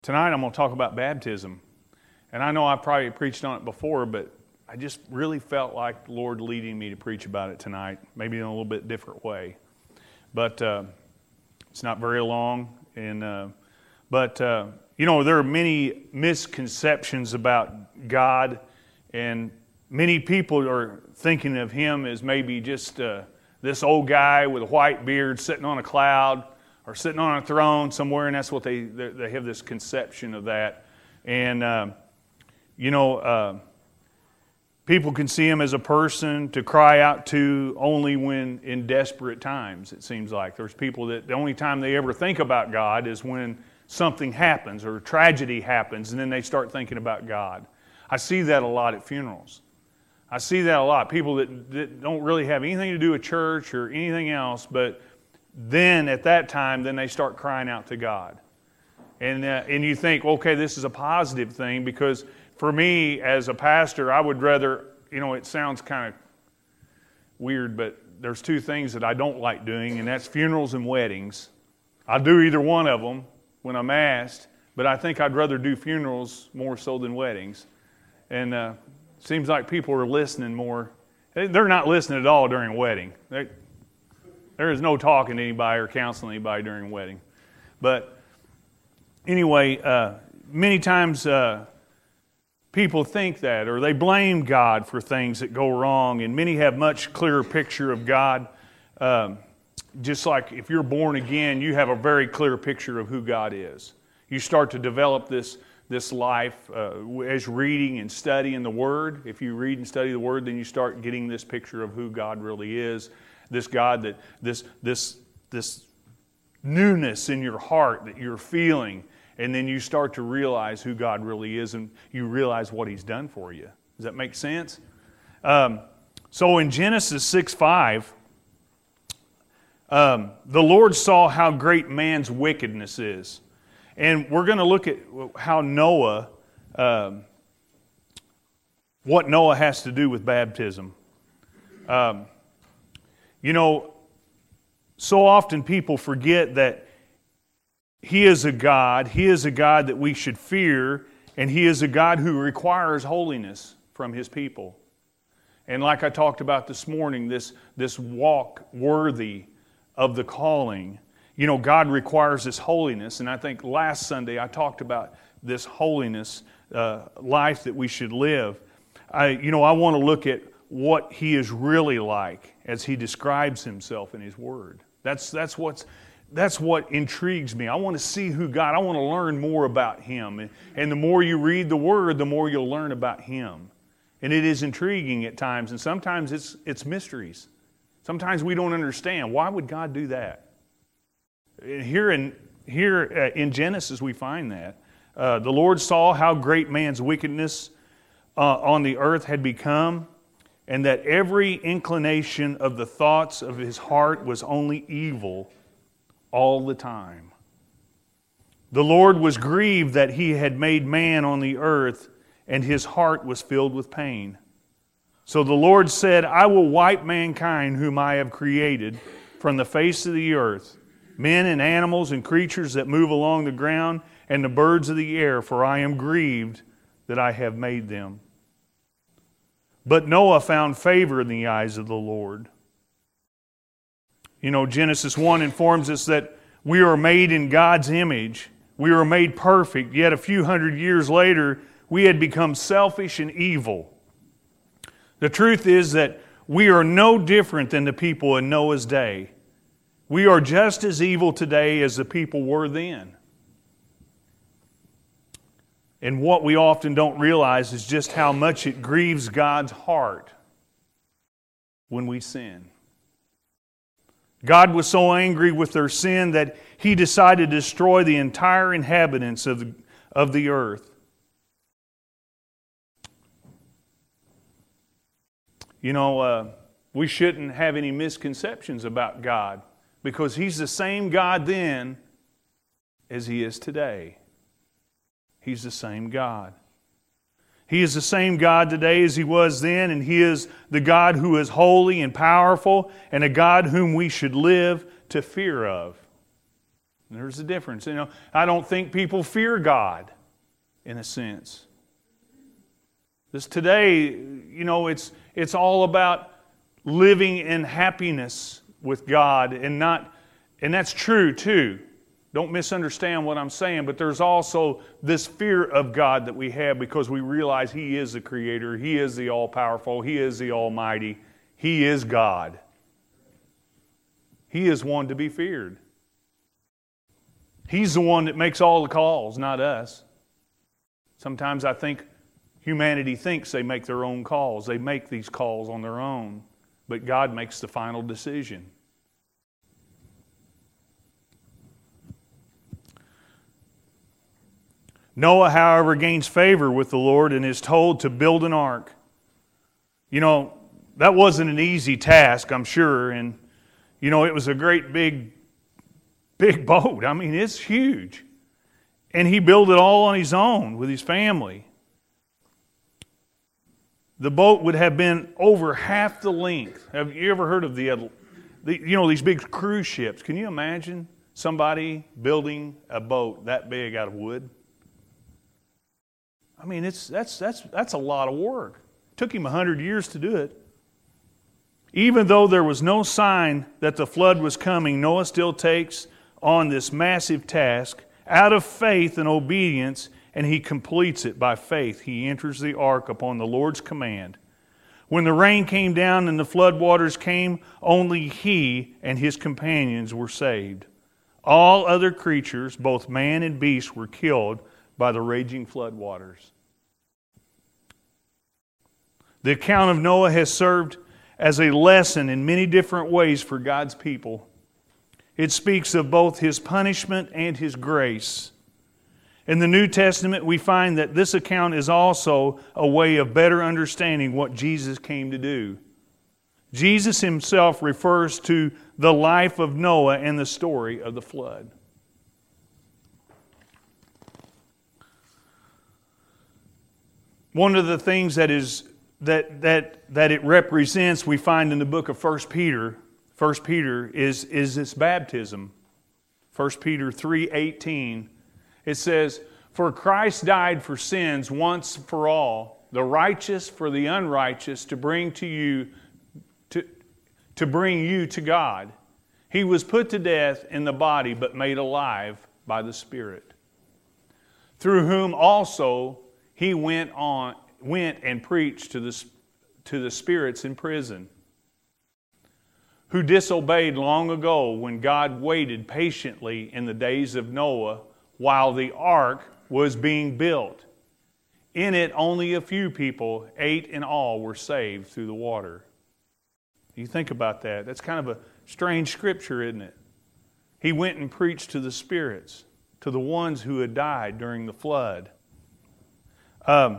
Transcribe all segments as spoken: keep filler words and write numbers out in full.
Tonight I'm going to talk about baptism. And I know I've probably preached on it before, but I just really felt like the Lord leading me to preach about it tonight, maybe in a little bit different way. But uh, it's not very long. And uh, But, uh, you know, there are many misconceptions about God, and many people are thinking of Him as maybe just uh, this old guy with a white beard sitting on a cloud, or sitting on a throne somewhere, and that's what they they have this conception of that. And uh, you know, uh, people can see him as a person to cry out to only when in desperate times. It seems like there's people that the only time they ever think about God is when something happens or tragedy happens, and then they start thinking about God. I see that a lot at funerals. I see that a lot. People that, that don't really have anything to do with church or anything else, but then at that time, then they start crying out to God. And uh, and you think, okay, this is a positive thing, because for me as a pastor, I would rather, you know, it sounds kind of weird, but there's two things that I don't like doing, and that's funerals and weddings. I'll do either one of them when I'm asked, but I think I'd rather do funerals more so than weddings. And uh, it seems like people are listening more. They're not listening at all during a wedding. They, There is no talking to anybody or counseling anybody during a wedding. But anyway, uh, many times uh, people think that, or they blame God for things that go wrong, and many have much clearer picture of God. Um, just like if you're born again, you have a very clear picture of who God is. You start to develop this, this life uh, as reading and studying the Word. If you read and study the Word, then you start getting this picture of who God really is. This God, that this this this newness in your heart that you're feeling, and then you start to realize who God really is, and you realize what He's done for you. Does that make sense? Um, so in Genesis six five, um, the Lord saw how great man's wickedness is, and we're going to look at how Noah, um, what Noah has to do with baptism. Um, You know, so often people forget that He is a God, He is a God that we should fear, and He is a God who requires holiness from His people. And like I talked about this morning, this, this walk worthy of the calling, you know, God requires this holiness. And I think last Sunday I talked about this holiness uh, life that we should live. I, you know, I want to look at what He is really like as He describes Himself in His Word. That's that's what's that's what intrigues me. I want to see who God. I want to learn more about Him. And, and the more you read the Word, the more you'll learn about Him. And it is intriguing at times, and sometimes it's it's mysteries. Sometimes we don't understand. Why would God do that? Here in here in Genesis we find that uh, the Lord saw how great man's wickedness uh, on the earth had become, and that every inclination of the thoughts of his heart was only evil all the time. The Lord was grieved that He had made man on the earth, and His heart was filled with pain. So the Lord said, I will wipe mankind whom I have created from the face of the earth, men and animals and creatures that move along the ground, and the birds of the air, for I am grieved that I have made them. But Noah found favor in the eyes of the Lord. You know, Genesis one informs us that we are made in God's image. We are made perfect, yet a few hundred years later, we had become selfish and evil. The truth is that we are no different than the people in Noah's day. We are just as evil today as the people were then. And what we often don't realize is just how much it grieves God's heart when we sin. God was so angry with their sin that He decided to destroy the entire inhabitants of the, of the earth. You know, uh, we shouldn't have any misconceptions about God, because He's the same God then as He is today. He's the same God. He is the same God today as He was then, and He is the God who is holy and powerful, and a God whom we should live to fear of. There's a difference. You know, I don't think people fear God, in a sense. This today, you know, it's it's all about living in happiness with God, and not, and that's true too. Don't misunderstand what I'm saying, but there's also this fear of God that we have because we realize He is the Creator, He is the all-powerful, He is the Almighty, He is God. He is one to be feared. He's the one that makes all the calls, not us. Sometimes I think humanity thinks they make their own calls. They make these calls on their own, but God makes the final decision. Noah, however, gains favor with the Lord and is told to build an ark. You know, that wasn't an easy task, I'm sure, and, you know, it was a great big, big boat. I mean, it's huge. And he built it all on his own with his family. The boat would have been over half the length. Have you ever heard of the, the you know, these big cruise ships? Can you imagine somebody building a boat that big out of wood? I mean, it's that's that's that's a lot of work. It took him a hundred years to do it. Even though there was no sign that the flood was coming, Noah still takes on this massive task out of faith and obedience, and he completes it by faith. He enters the ark upon the Lord's command. When the rain came down and the flood waters came, only he and his companions were saved. All other creatures, both man and beast, were killed by the raging flood waters. The account of Noah has served as a lesson in many different ways for God's people. It speaks of both His punishment and His grace. In the New Testament, we find that this account is also a way of better understanding what Jesus came to do. Jesus Himself refers to the life of Noah and the story of the flood. One of the things that is that that that it represents, we find in the book of First Peter. First Peter is is this baptism. First Peter three eighteen. It says, "For Christ died for sins once for all, the righteous for the unrighteous, to bring to you to to bring you to God. He was put to death in the body, but made alive by the Spirit, through whom also He went on went and preached to the to the spirits in prison, who disobeyed long ago when God waited patiently in the days of Noah while the ark was being built. In it only a few people, eight in all, were saved through the water." You think about that. That's kind of a strange scripture, isn't it? He went and preached to the spirits, to the ones who had died during the flood. Um,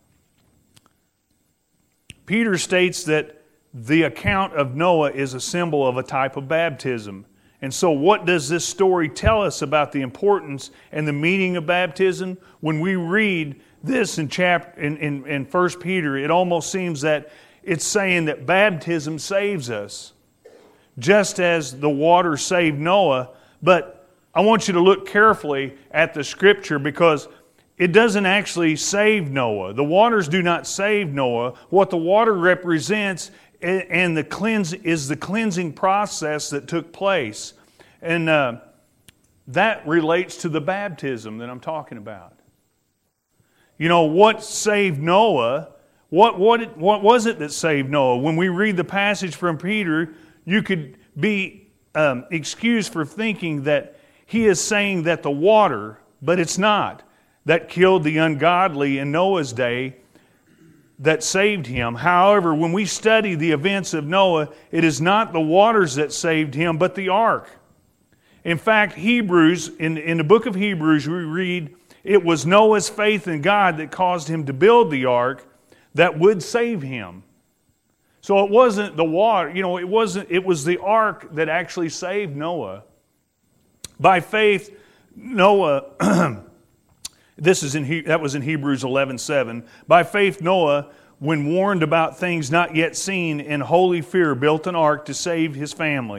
Peter states that the account of Noah is a symbol of a type of baptism. And so what does this story tell us about the importance and the meaning of baptism? When we read this in chapter in, in, in First Peter, it almost seems that it's saying that baptism saves us, just as the water saved Noah. But I want you to look carefully at the scripture, because it doesn't actually save Noah. The waters do not save Noah. What the water represents and the cleanse is the cleansing process that took place. And uh, that relates to the baptism that I'm talking about. You know, what saved Noah? What, what, what was it that saved Noah? When we read the passage from Peter, you could be um, excused for thinking that he is saying that the water, but it's not, that killed the ungodly in Noah's day, that saved him. However, when we study the events of Noah, it is not the waters that saved him, but the ark. In fact, Hebrews, in, in the book of Hebrews, we read, it was Noah's faith in God that caused him to build the ark that would save him. So it wasn't the water, you know, it wasn't, it was the ark that actually saved Noah. By faith, Noah This is in he, that was in Hebrews eleven seven. By faith, Noah, when warned about things not yet seen, in holy fear built an ark to save his family.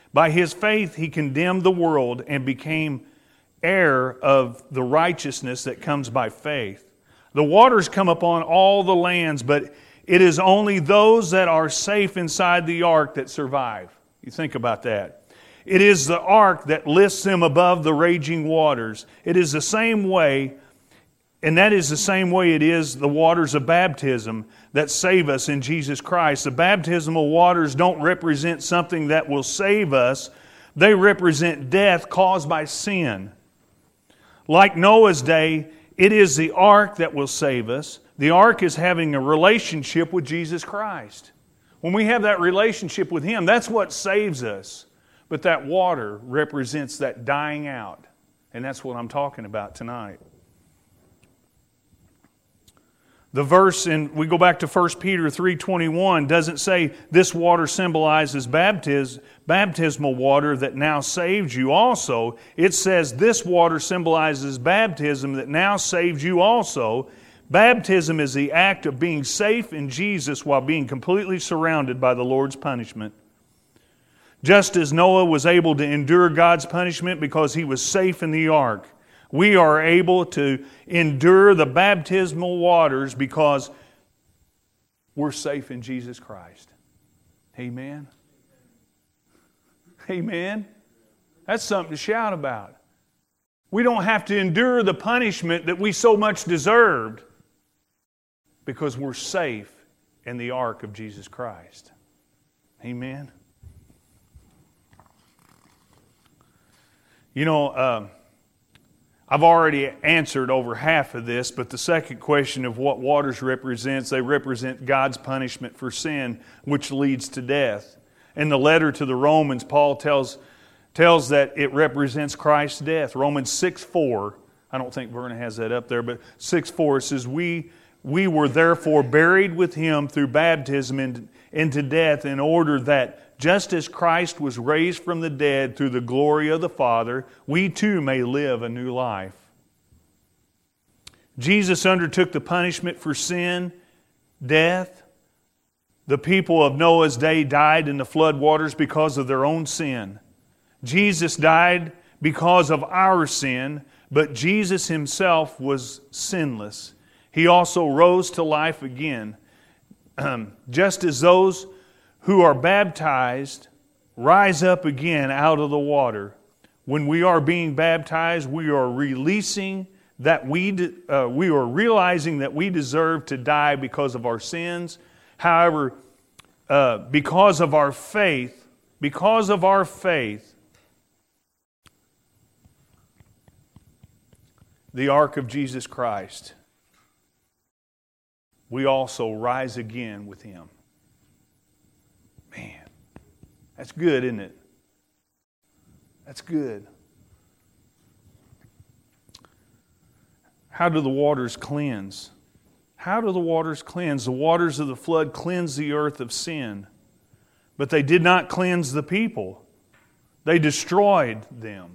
By his faith he condemned the world and became heir of the righteousness that comes by faith. The waters come upon all the lands, but it is only those that are safe inside the ark that survive. You think about that. It is the ark that lifts them above the raging waters. It is the same way, and that is the same way it is the waters of baptism that save us in Jesus Christ. The baptismal waters don't represent something that will save us. They represent death caused by sin. Like Noah's day, it is the ark that will save us. The ark is having a relationship with Jesus Christ. When we have that relationship with Him, that's what saves us. But that water represents that dying out. And that's what I'm talking about tonight. The verse, in we go back to First Peter three twenty-one, doesn't say this water symbolizes baptism, baptismal water that now saves you also. It says this water symbolizes baptism that now saves you also. Baptism is the act of being safe in Jesus while being completely surrounded by the Lord's punishment. Just as Noah was able to endure God's punishment because he was safe in the ark, we are able to endure the baptismal waters because we're safe in Jesus Christ. Amen. Amen. That's something to shout about. We don't have to endure the punishment that we so much deserved because we're safe in the ark of Jesus Christ. Amen. You know, uh, I've already answered over half of this, but the second question of what waters represents, they represent God's punishment for sin, which leads to death. In the letter to the Romans, Paul tells, tells that it represents Christ's death. Romans six four, I don't think Verna has that up there, but six four, it says, We, we were therefore buried with Him through baptism into, into death, in order that just as Christ was raised from the dead through the glory of the Father, we too may live a new life. Jesus undertook the punishment for sin, death. The people of Noah's day died in the flood waters because of their own sin. Jesus died because of our sin, but Jesus Himself was sinless. He also rose to life again. Um, just as those who are baptized rise up again out of the water. When we are being baptized, we are releasing that we de- uh, we are realizing that we deserve to die because of our sins. However, uh, because of our faith, because of our faith, the ark of Jesus Christ, we also rise again with Him. Man, that's good, isn't it? That's good. How do the waters cleanse? How do the waters cleanse? The waters of the flood cleansed the earth of sin, but they did not cleanse the people. They destroyed them.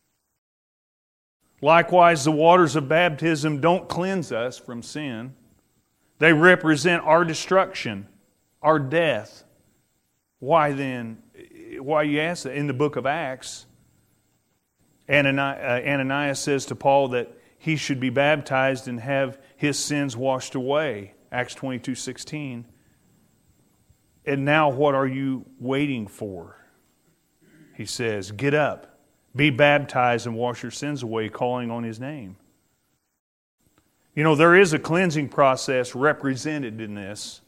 Likewise, the waters of baptism don't cleanse us from sin. They represent our destruction, our death. Why then, why you ask that? In the book of Acts, Ananias says to Paul that he should be baptized and have his sins washed away. Acts twenty-two sixteen. And now what are you waiting for? He says, get up, be baptized and wash your sins away, calling on His name. You know, there is a cleansing process represented in this,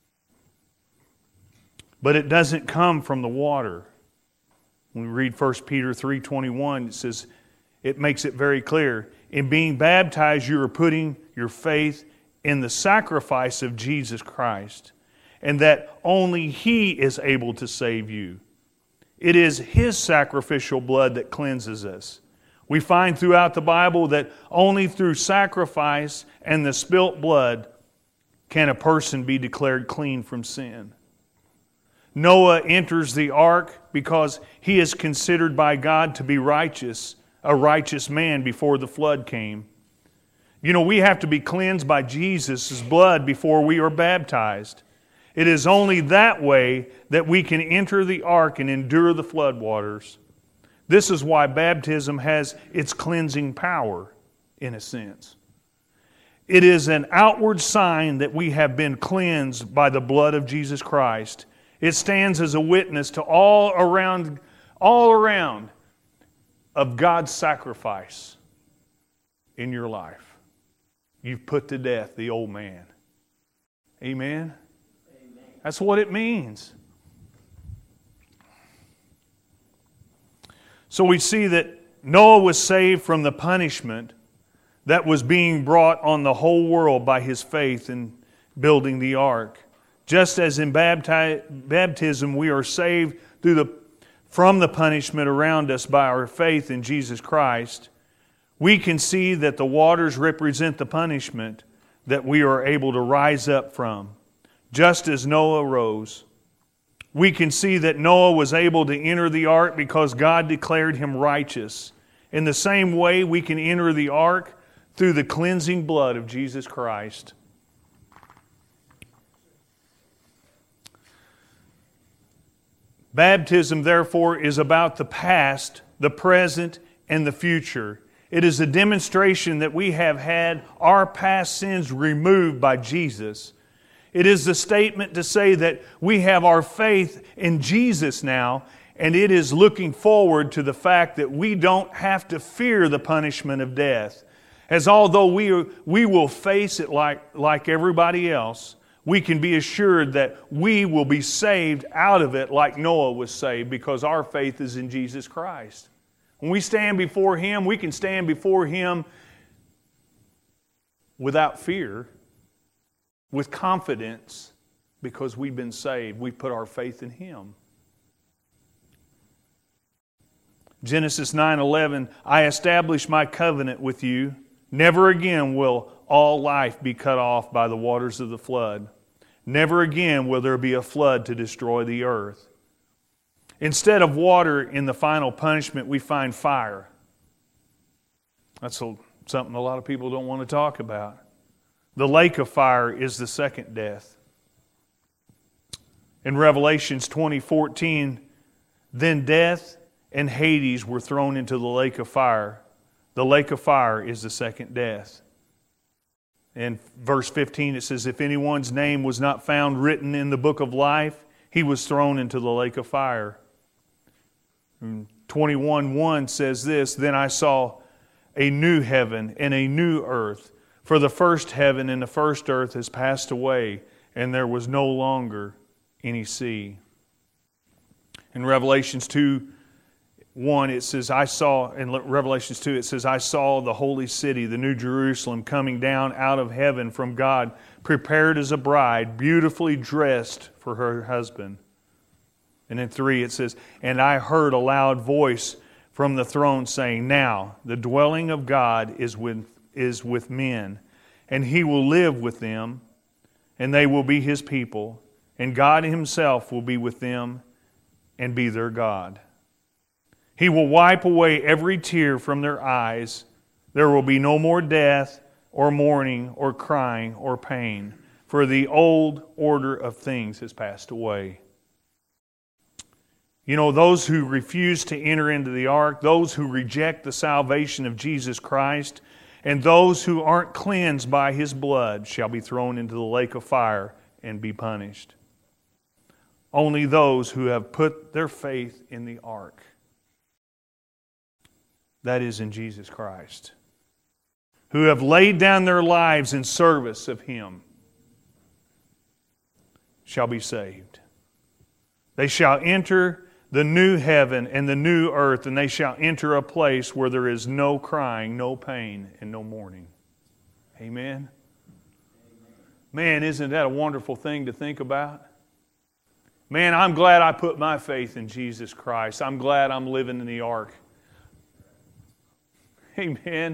but it doesn't come from the water. When we read First Peter three twenty-one, it says, it makes it very clear. In being baptized, you are putting your faith in the sacrifice of Jesus Christ, and that only He is able to save you. It is His sacrificial blood that cleanses us. We find throughout the Bible that only through sacrifice and the spilt blood can a person be declared clean from sin. Noah enters the ark because he is considered by God to be righteous, a righteous man before the flood came. You know, we have to be cleansed by Jesus' blood before we are baptized. It is only that way that we can enter the ark and endure the floodwaters. This is why baptism has its cleansing power, in a sense. It is an outward sign that we have been cleansed by the blood of Jesus Christ. It stands as a witness to all around, all around of God's sacrifice in your life. You've put to death the old man. Amen? Amen. That's what it means. So we see that Noah was saved from the punishment that was being brought on the whole world by his faith in building the ark. Just as in bapti- baptism we are saved through the, from the punishment around us by our faith in Jesus Christ, we can see that the waters represent the punishment that we are able to rise up from. Just as Noah rose, we can see that Noah was able to enter the ark because God declared him righteous. In the same way, we can enter the ark through the cleansing blood of Jesus Christ. Baptism, therefore, is about the past, the present, and the future. It is a demonstration that we have had our past sins removed by Jesus. It is the statement to say that we have our faith in Jesus now, and it is looking forward to the fact that we don't have to fear the punishment of death. As although we, we will face it like, like everybody else, we can be assured that we will be saved out of it like Noah was saved because our faith is in Jesus Christ. When we stand before Him, we can stand before Him without fear, with confidence, because we've been saved. We've put our faith in Him. Genesis nine eleven, I establish my covenant with you. Never again will all life be cut off by the waters of the flood. Never again will there be a flood to destroy the earth. Instead of water in the final punishment, we find fire. That's a, something a lot of people don't want to talk about. The lake of fire is the second death. In Revelations twenty fourteen, then death and Hades were thrown into the lake of fire. The lake of fire is the second death. In verse fifteen it says, if anyone's name was not found written in the book of life, he was thrown into the lake of fire. twenty-one one says this, then I saw a new heaven and a new earth, for the first heaven and the first earth has passed away, and there was no longer any sea. In Revelations two one, it says, I saw, in Revelations two, it says, I saw the holy city, the new Jerusalem, coming down out of heaven from God, prepared as a bride, beautifully dressed for her husband. And in three, it says, and I heard a loud voice from the throne saying, now the dwelling of God is with, is with men, and He will live with them, and they will be His people, and God Himself will be with them and be their God. He will wipe away every tear from their eyes. There will be no more death, or mourning, or crying, or pain, for the old order of things has passed away. You know, those who refuse to enter into the ark, those who reject the salvation of Jesus Christ, and those who aren't cleansed by His blood shall be thrown into the lake of fire and be punished. Only those who have put their faith in the ark, that is in Jesus Christ, who have laid down their lives in service of Him, shall be saved. They shall enter the new heaven and the new earth, and they shall enter a place where there is no crying, no pain, and no mourning. Amen? Man, isn't that a wonderful thing to think about? Man, I'm glad I put my faith in Jesus Christ. I'm glad I'm living in the ark. Amen.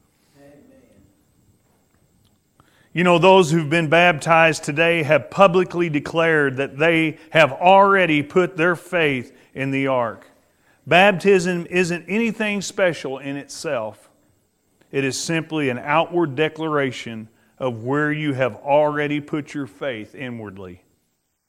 You know, those who've been baptized today have publicly declared that they have already put their faith in the ark. Baptism isn't anything special in itself. It is simply an outward declaration of where you have already put your faith inwardly.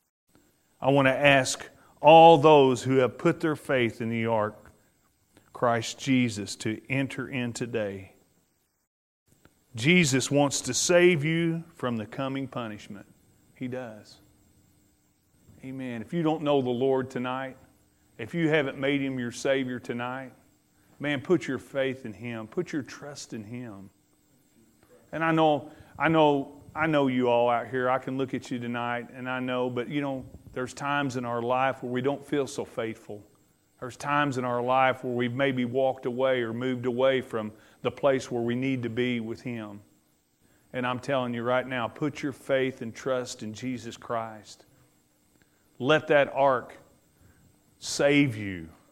I want to ask all those who have put their faith in the ark, Christ Jesus, to enter in today. Jesus wants to save you from the coming punishment. He does. Amen. If you don't know the Lord tonight, if you haven't made Him your Savior tonight, man, put your faith in Him. Put your trust in Him. And I know, I know, I know you all out here. I can look at you tonight, and I know, but you know, there's times in our life where we don't feel so faithful. There's times in our life where we've maybe walked away or moved away from the place where we need to be with Him. And I'm telling you right now, put your faith and trust in Jesus Christ. Let that ark save you